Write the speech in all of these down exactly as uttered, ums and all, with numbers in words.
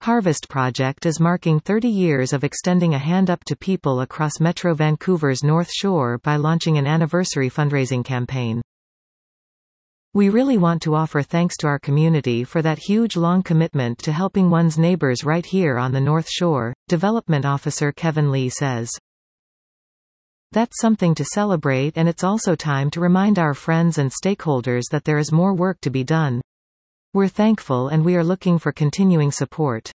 Harvest Project is marking thirty years of extending a hand up to people across Metro Vancouver's North Shore by launching an anniversary fundraising campaign. We really want to offer thanks to our community for that huge long commitment to helping one's neighbors right here on the North Shore, Development Officer Kevin Lee says. That's something to celebrate, and it's also time to remind our friends and stakeholders that there is more work to be done. We're thankful and we are looking for continuing support.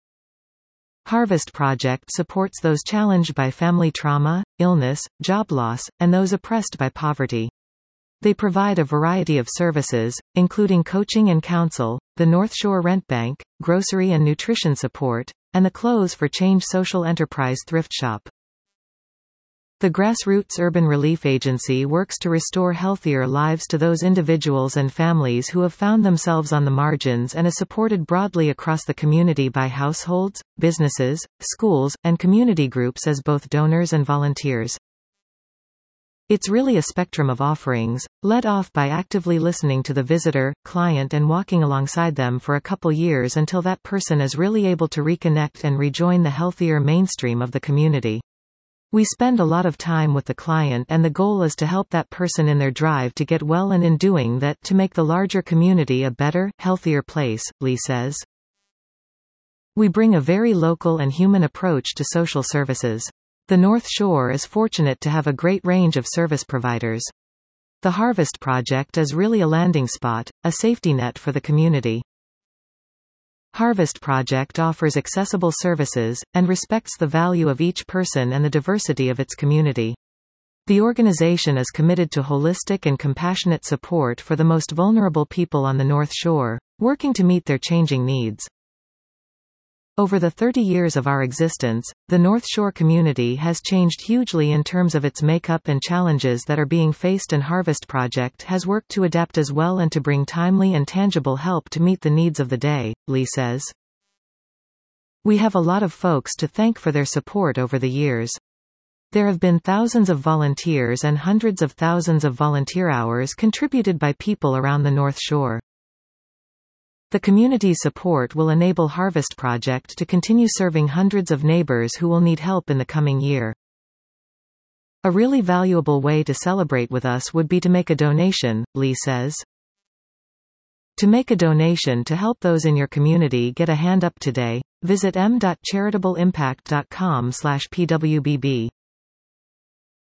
Harvest Project supports those challenged by family trauma, illness, job loss, and those oppressed by poverty. They provide a variety of services, including coaching and counsel, the North Shore Rent Bank, grocery and nutrition support, and the Clothes for Change social enterprise thrift shop. The Grassroots Urban Relief Agency works to restore healthier lives to those individuals and families who have found themselves on the margins and is supported broadly across the community by households, businesses, schools, and community groups as both donors and volunteers. It's really a spectrum of offerings, led off by actively listening to the visitor, client and walking alongside them for a couple years until that person is really able to reconnect and rejoin the healthier mainstream of the community. We spend a lot of time with the client and the goal is to help that person in their drive to get well and in doing that to make the larger community a better, healthier place, Lee says. We bring a very local and human approach to social services. The North Shore is fortunate to have a great range of service providers. The Harvest Project is really a landing spot, a safety net for the community. Harvest Project offers accessible services, and respects the value of each person and the diversity of its community. The organization is committed to holistic and compassionate support for the most vulnerable people on the North Shore, working to meet their changing needs. Over the thirty years of our existence, the North Shore community has changed hugely in terms of its makeup and challenges that are being faced, and Harvest Project has worked to adapt as well and to bring timely and tangible help to meet the needs of the day, Lee says. We have a lot of folks to thank for their support over the years. There have been thousands of volunteers and hundreds of thousands of volunteer hours contributed by people around the North Shore. The community's support will enable Harvest Project to continue serving hundreds of neighbors who will need help in the coming year. A really valuable way to celebrate with us would be to make a donation, Lee says. To make a donation to help those in your community get a hand up today, visit m dot charitable impact dot com slash p w b b.